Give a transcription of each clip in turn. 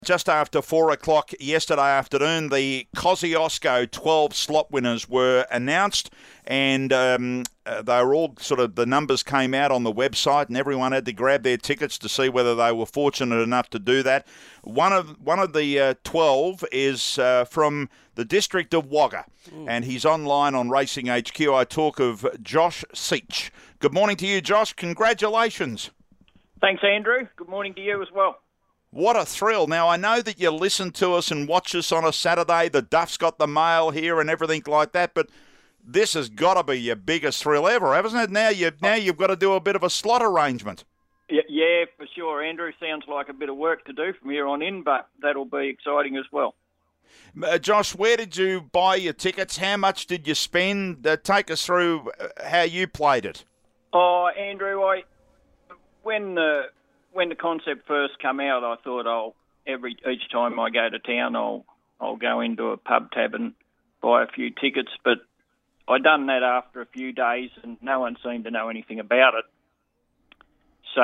Just after 4 o'clock yesterday afternoon, the Kosciuszko 12 slot winners were announced, and they were all the numbers came out on the website, and everyone had to grab their tickets to see whether they were fortunate enough to do that. One of the 12 is from the district of Wagga, and he's online on Racing HQ. I talk of Josh Seach. Good morning to you, Josh. Congratulations. Thanks, Andrew. Good morning to you as well. What a thrill. Now, I know that you listen to us and watch us on a Saturday. The Duff's got the mail here and everything like that, but this has got to be your biggest thrill ever, hasn't it? Now you've got to do a bit of a slot arrangement. Yeah, for sure, Andrew. Sounds like a bit of work to do from here on in, but that'll be exciting as well. Josh, where did you buy your tickets? How much did you spend? Take us through how you played it. Oh, Andrew, when the concept first came out, I thought each time I go to town, I'll go into a pub tab and buy a few tickets. But I done that after a few days, and no one seemed to know anything about it. So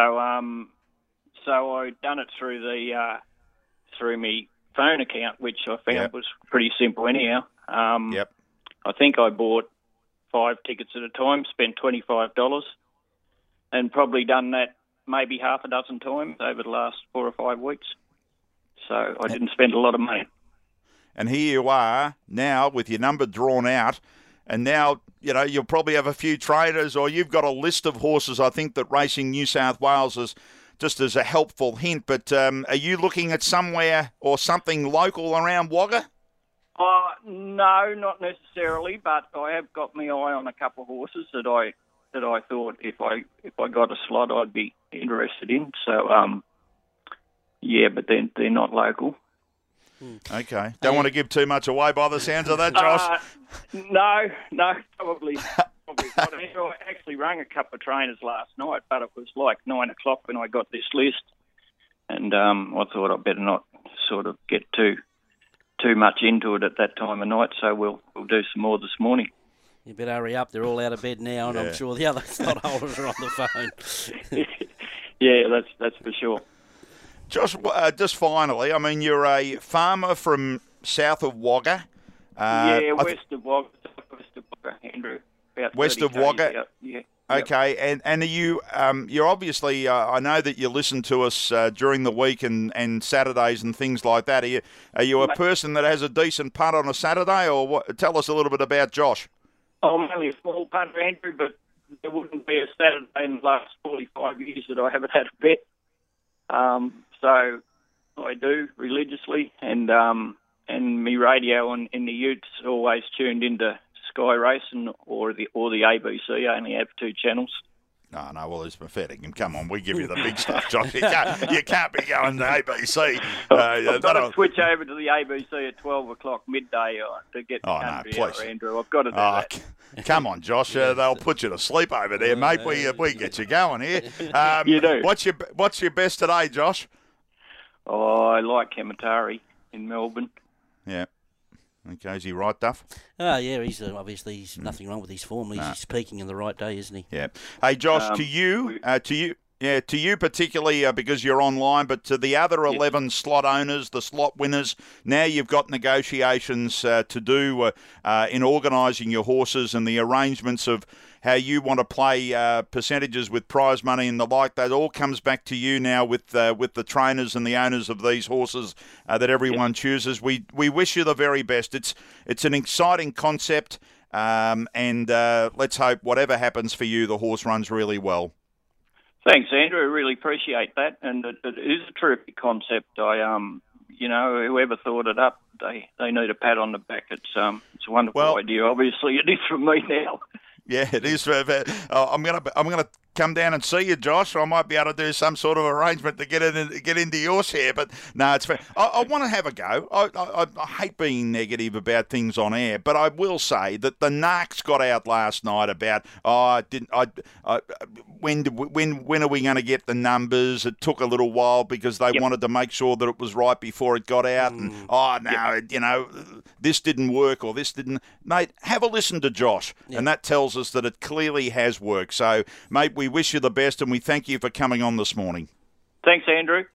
I done it through my phone account, which I found was pretty simple anyhow. I think I bought 5 tickets at a time, spent $25, and probably done that maybe half a dozen times over the last 4 or 5 weeks. So I didn't spend a lot of money. And here you are now with your number drawn out, and now, you'll probably have a few trainers, or you've got a list of horses, I think, that Racing New South Wales is just as a helpful hint. But are you looking at somewhere or something local around Wagga? No, not necessarily, but I have got my eye on a couple of horses that I thought if I got a slot I'd be interested in. So, but they're not local. Okay. Don't want to give too much away by the sounds of that, Josh? No, probably not. I actually rang a couple of trainers last night, but it was like 9 o'clock when I got this list, and I thought I'd better not sort of get too much into it at that time of night, so we'll do some more this morning. You better hurry up. They're all out of bed now, and I'm sure the other slot holders are on the phone. Yeah, that's for sure. Josh, just finally, I mean, you're a farmer from south of Wagga. West of Wagga, Andrew. West of Wagga? Yeah. Okay, and are you, you're obviously, I know that you listen to us during the week and Saturdays and things like that. Are you a person that has a decent punt on a Saturday, or what? Tell us a little bit about Josh. I'm only a small punter, Andrew, but there wouldn't be a Saturday in the last 45 years that I haven't had a bet. So I do religiously, and my radio in the Utes always tuned into Sky Racing or the ABC. I only have 2 channels. No, well, it's pathetic. And come on, we give you the big stuff, Josh. You can't be going to ABC. I've got to switch over to the ABC at 12 o'clock midday to get the country out, Andrew. I've got to do that. Come on, Josh. They'll put you to sleep over there, mate. We get you going here. You do. What's your best today, Josh? Oh, I like Kematari in Melbourne. Yeah. Okay, is he right, Duff? Yeah, he's obviously nothing wrong with his form. He's peaking in the right day, isn't he? Yeah. Hey, Josh, to you particularly because you're online, but to the other 11 slot owners, the slot winners, now you've got negotiations to do in organising your horses and the arrangements of how you want to play percentages with prize money and the like. That all comes back to you now with the trainers and the owners of these horses that everyone chooses. We wish you the very best. It's an exciting concept, and let's hope whatever happens for you, the horse runs really well. Thanks, Andrew. I really appreciate that, and it is a terrific concept. Whoever thought it up, they need a pat on the back. It's a wonderful idea. Obviously, it is from me now. Yeah, it is. I'm gonna come down and see you, Josh. I might be able to do some sort of arrangement to get into your share. But no, it's fair. I want to have a go. I hate being negative about things on air, but I will say that the narcs got out last night about when are we going to get the numbers? It took a little while because they wanted to make sure that it was right before it got out. And this didn't work or this didn't. Mate, have a listen to Josh, and that tells us that it clearly has worked. So, mate, we wish you the best and we thank you for coming on this morning. Thanks, Andrew.